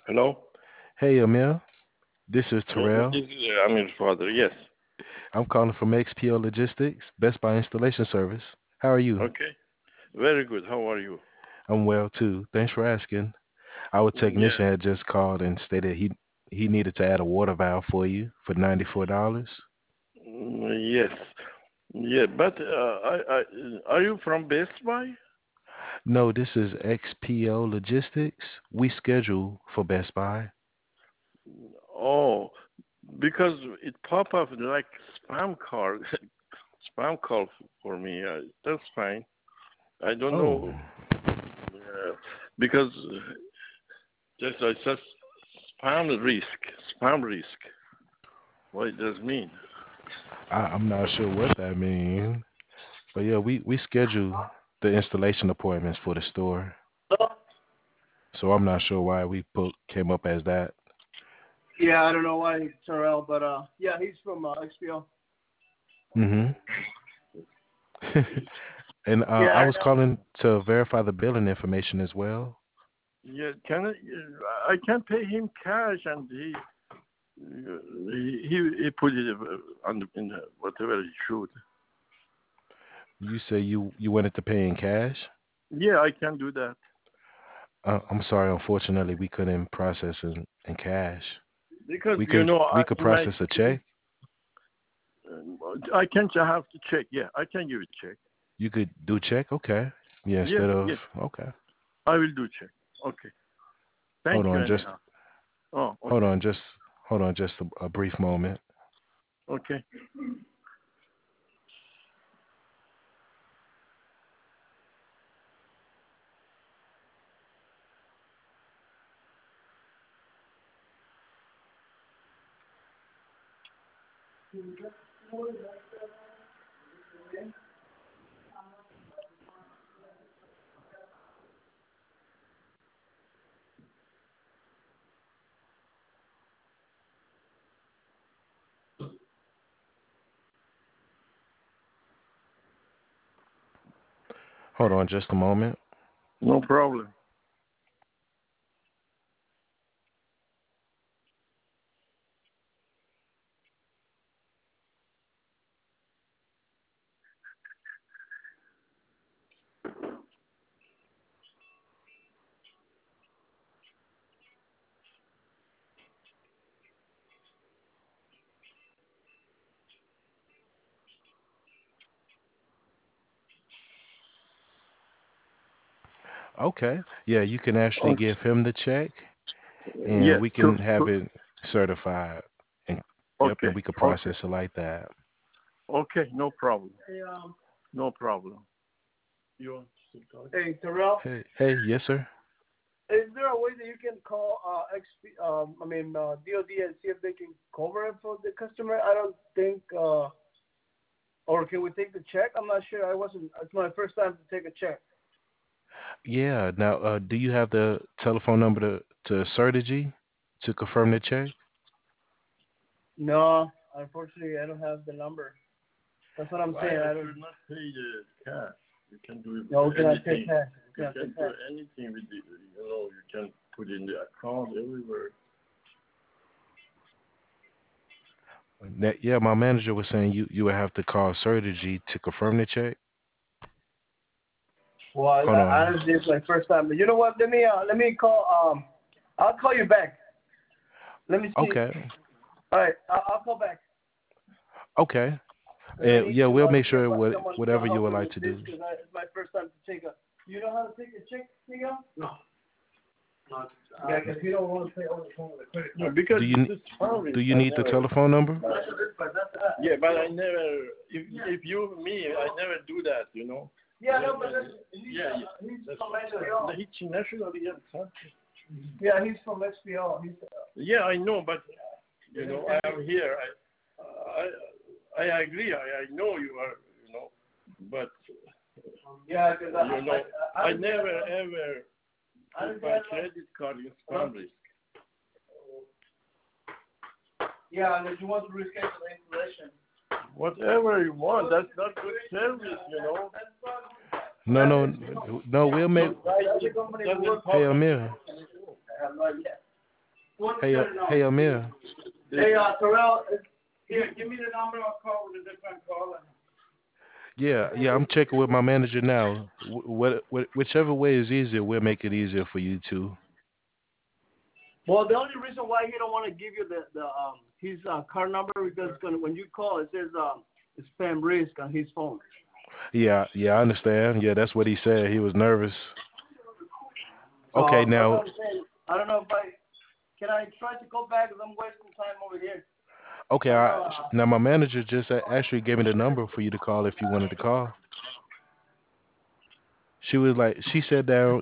Hello? Hey, Amir. This is Yeah, Terrell. this is Amir's father. Yes. I'm calling from XPO Logistics, Best Buy Installation Service. How are you? Okay. Very good. How are you? I'm well too. Thanks for asking. Our Yes. technician had just called and stated he needed to add a water valve for you for $94. Yes. Yeah, but are you from Best Buy? No, this is XPO Logistics. We schedule for Best Buy. Oh, because it pop up like spam call, spam call for me. That's fine. I don't Oh, know because just I said spam risk. Spam risk. What does it mean? I'm not sure what that means. But yeah, we schedule the installation appointments for the store. So I'm not sure why we put came up as that. Yeah, I don't know why Terrell, but yeah, he's from XPO. Hmm. And I Yeah, was calling to verify the billing information as well. Yeah, can I can pay him cash and he put it on in whatever he should. You say you wanted to pay in cash. Yeah, I can do that I'm sorry, unfortunately, we couldn't process in cash. because We you could know we could in my process a case check. I can have to check. Yeah, I can give a check. You could do check, okay? Yeah, Yes, instead yes, of okay. I will do check. Okay, Hold thank you on, just anyhow. Oh, hold okay, on, just hold on, just a brief moment. okay. Hold on, just a moment. No problem. Okay. Yeah, you can actually Okay. give him the check and Yes. we can have it certified. And yep, and Okay. we could Okay. process it like that. Okay. No problem. hey, No problem. You want to talk? hey Terrell, Hey, yes, sir. is there a way that you can call DOD and see if they can cover it for the customer? I don't think, or can we take the check? I'm not sure. I wasn't. It's my first time to take a check. Yeah. Now, do you have the telephone number to Certegy to confirm the check? No, unfortunately, I don't have the number. That's what I'm Why saying. I I don't. should not pay the cash? You can do No, we cannot take anything. cash. We You cannot can take do cash. anything with the, you can put in the account everywhere. Yeah, my manager was saying you would have to call Certegy to confirm the check. Well, Hold on. honestly, it's my first time. But you know what? Let me call. I'll call you back. Let me see. Okay. All right, I'll call back. Okay. 'Cause I And need yeah, to we'll make sure someone to whatever you help would me like with to this do. because it's my first time to take a. You know how to take a check, Miguel? No. Not, yeah, because you don't want to pay over the phone with a credit No, card. because Do you this service do you I need the never. telephone number? Yeah, but I never. If you me, I never do that. Yeah, no, but Yeah, yeah. he's That's from right. SPO. He's nationally huh? Yeah, he's from SPO. Yeah, I know, but I am here. I agree. I know you are. But Yeah, because I never ever I put don't my get credit card in spam risk. Yeah, unless you want to reschedule the installation. Whatever you want, that's not good service. No, no. We'll make. Right, other company will Doesn't work. Hey, pop up. Amir. I have no idea. Hey, Amir. Hey, Terrell, here, give me the number. I'll call with a different call. Yeah, I'm checking with my manager now. Whichever way is easier, we'll make it easier for you too. Well, the only reason why he don't want to give you the his card number because when you call it says spam risk on his phone. Yeah, I understand. Yeah, that's what he said. He was nervous. Okay, So that's now, what I'm saying. I don't know if I can I try to call back because I'm wasting time over here. okay, I know. now my manager just actually gave me the number for you to call if you wanted to call. She was like, she said down